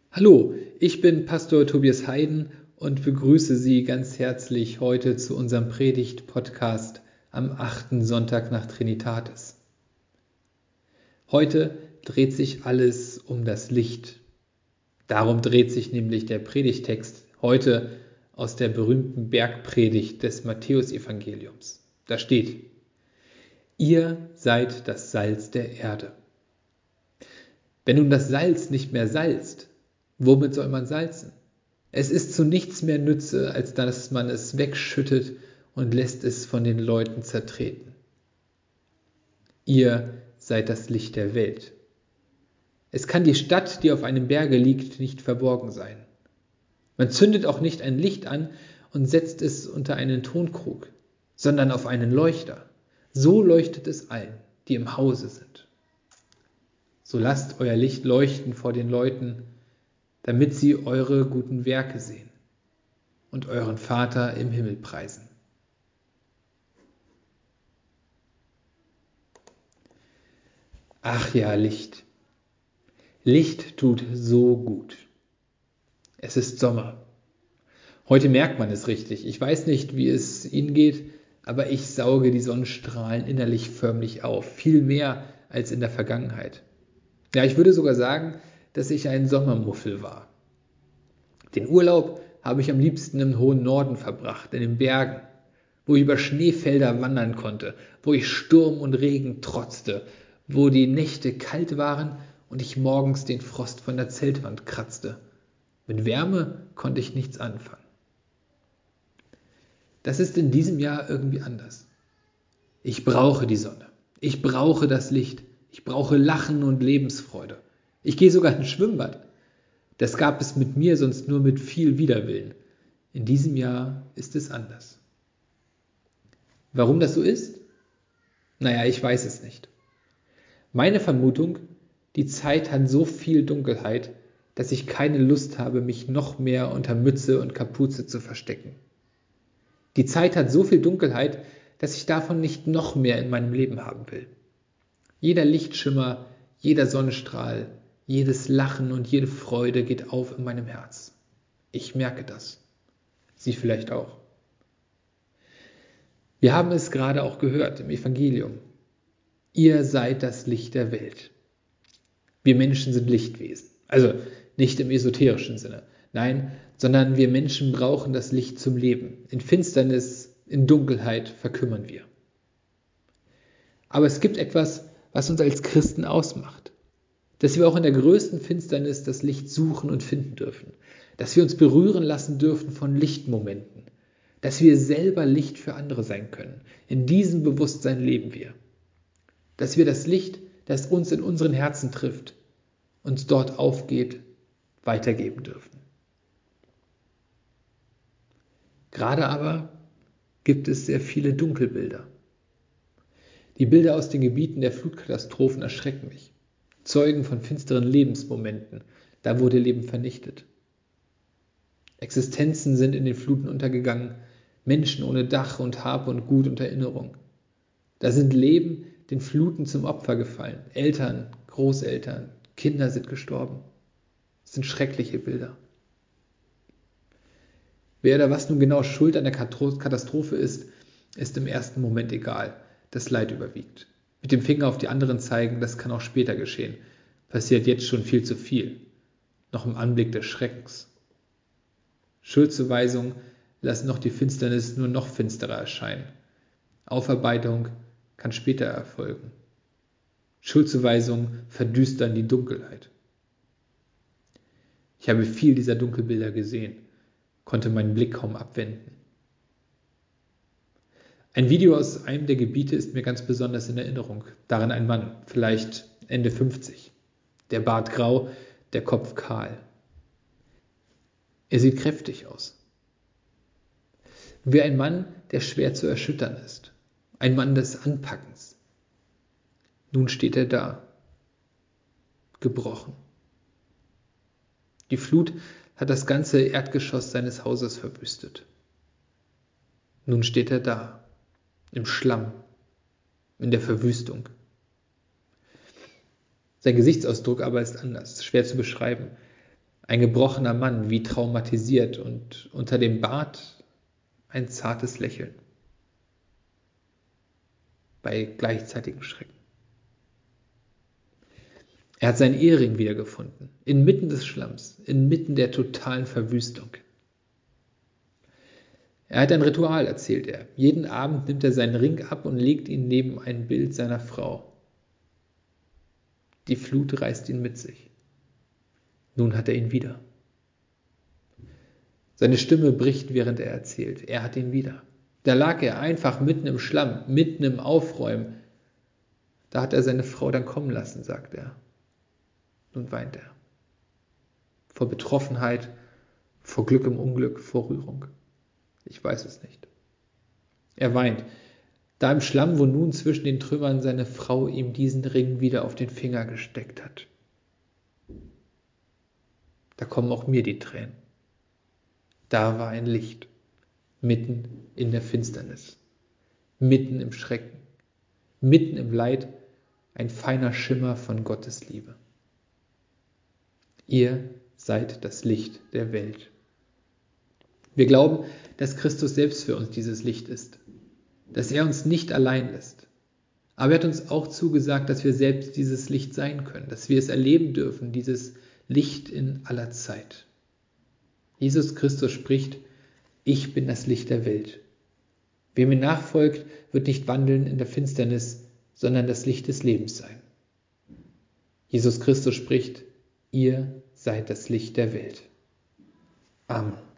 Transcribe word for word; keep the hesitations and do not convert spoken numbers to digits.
Hallo, ich bin Pastor Tobias Heiden und begrüße Sie ganz herzlich heute zu unserem Predigt-Podcast am achten Sonntag nach Trinitatis. Heute dreht sich alles um das Licht. Darum dreht sich nämlich der Predigtext heute aus der berühmten Bergpredigt des Matthäusevangeliums. Da steht: Ihr seid das Salz der Erde. Wenn nun das Salz nicht mehr salzt, womit soll man salzen? Es ist zu nichts mehr Nütze, als dass man es wegschüttet und lässt es von den Leuten zertreten. Ihr seid das Licht der Welt. Es kann die Stadt, die auf einem Berge liegt, nicht verborgen sein. Man zündet auch nicht ein Licht an und setzt es unter einen Tonkrug, sondern auf einen Leuchter. So leuchtet es allen, die im Hause sind. So lasst euer Licht leuchten vor den Leuten, damit sie eure guten Werke sehen und euren Vater im Himmel preisen. Ach ja, Licht. Licht tut so gut. Es ist Sommer. Heute merkt man es richtig. Ich weiß nicht, wie es Ihnen geht, aber ich sauge die Sonnenstrahlen innerlich förmlich auf. Viel mehr als in der Vergangenheit. Ja, ich würde sogar sagen, dass ich ein Sommermuffel war. Den Urlaub habe ich am liebsten im hohen Norden verbracht, in den Bergen, wo ich über Schneefelder wandern konnte, wo ich Sturm und Regen trotzte, wo die Nächte kalt waren und ich morgens den Frost von der Zeltwand kratzte. Mit Wärme konnte ich nichts anfangen. Das ist in diesem Jahr irgendwie anders. Ich brauche die Sonne. Ich brauche das Licht. Ich brauche Lachen und Lebensfreude. Ich gehe sogar ins Schwimmbad. Das gab es mit mir sonst nur mit viel Widerwillen. In diesem Jahr ist es anders. Warum das so ist? Naja, ich weiß es nicht. Meine Vermutung, die Zeit hat so viel Dunkelheit, dass ich keine Lust habe, mich noch mehr unter Mütze und Kapuze zu verstecken. Die Zeit hat so viel Dunkelheit, dass ich davon nicht noch mehr in meinem Leben haben will. Jeder Lichtschimmer, jeder Sonnenstrahl, jedes Lachen und jede Freude geht auf in meinem Herz. Ich merke das. Sie vielleicht auch. Wir haben es gerade auch gehört im Evangelium. Ihr seid das Licht der Welt. Wir Menschen sind Lichtwesen. Also nicht im esoterischen Sinne. Nein, sondern wir Menschen brauchen das Licht zum Leben. In Finsternis, in Dunkelheit verkümmern wir. Aber es gibt etwas, was uns als Christen ausmacht. Dass wir auch in der größten Finsternis das Licht suchen und finden dürfen. Dass wir uns berühren lassen dürfen von Lichtmomenten. Dass wir selber Licht für andere sein können. In diesem Bewusstsein leben wir. Dass wir das Licht, das uns in unseren Herzen trifft, uns dort aufgeht, weitergeben dürfen. Gerade aber gibt es sehr viele Dunkelbilder. Die Bilder aus den Gebieten der Flutkatastrophen erschrecken mich. Zeugen von finsteren Lebensmomenten. Da wurde Leben vernichtet. Existenzen sind in den Fluten untergegangen. Menschen ohne Dach und Hab und Gut und Erinnerung. Da sind Leben den Fluten zum Opfer gefallen. Eltern, Großeltern, Kinder sind gestorben. Das sind schreckliche Bilder. Wer oder was nun genau schuld an der Katastrophe ist, ist im ersten Moment egal. Das Leid überwiegt. Mit dem Finger auf die anderen zeigen, das kann auch später geschehen. Passiert jetzt schon viel zu viel. Noch im Anblick des Schreckens. Schuldzuweisungen lassen noch die Finsternis nur noch finsterer erscheinen. Aufarbeitung kann später erfolgen. Schuldzuweisungen verdüstern die Dunkelheit. Ich habe viel dieser Dunkelbilder gesehen, konnte meinen Blick kaum abwenden. Ein Video aus einem der Gebiete ist mir ganz besonders in Erinnerung. Darin ein Mann, vielleicht Ende fünfzig. Der Bart grau, der Kopf kahl. Er sieht kräftig aus. Wie ein Mann, der schwer zu erschüttern ist. Ein Mann des Anpackens. Nun steht er da, gebrochen. Die Flut hat das ganze Erdgeschoss seines Hauses verwüstet. Nun steht er da, im Schlamm, in der Verwüstung. Sein Gesichtsausdruck aber ist anders, schwer zu beschreiben. Ein gebrochener Mann, wie traumatisiert, und unter dem Bart ein zartes Lächeln. Bei gleichzeitigem Schrecken. Er hat seinen Ehering wiedergefunden, inmitten des Schlamms, inmitten der totalen Verwüstung. Er hat ein Ritual, erzählt er. Jeden Abend nimmt er seinen Ring ab und legt ihn neben ein Bild seiner Frau. Die Flut reißt ihn mit sich. Nun hat er ihn wieder. Seine Stimme bricht, während er erzählt. Er hat ihn wieder. Da lag er einfach mitten im Schlamm, mitten im Aufräumen. Da hat er seine Frau dann kommen lassen, sagt er. Nun weint er. Vor Betroffenheit, vor Glück im Unglück, vor Rührung. Ich weiß es nicht. Er weint. Da im Schlamm, wo nun zwischen den Trümmern seine Frau ihm diesen Ring wieder auf den Finger gesteckt hat. Da kommen auch mir die Tränen. Da war ein Licht, mitten in der Finsternis, mitten im Schrecken, mitten im Leid, ein feiner Schimmer von Gottes Liebe. Ihr seid das Licht der Welt. Wir glauben, dass Christus selbst für uns dieses Licht ist, dass er uns nicht allein lässt. Aber er hat uns auch zugesagt, dass wir selbst dieses Licht sein können, dass wir es erleben dürfen, dieses Licht in aller Zeit. Jesus Christus spricht, ich bin das Licht der Welt. Wer mir nachfolgt, wird nicht wandeln in der Finsternis, sondern das Licht des Lebens sein. Jesus Christus spricht, ihr seid das Licht der Welt. Amen.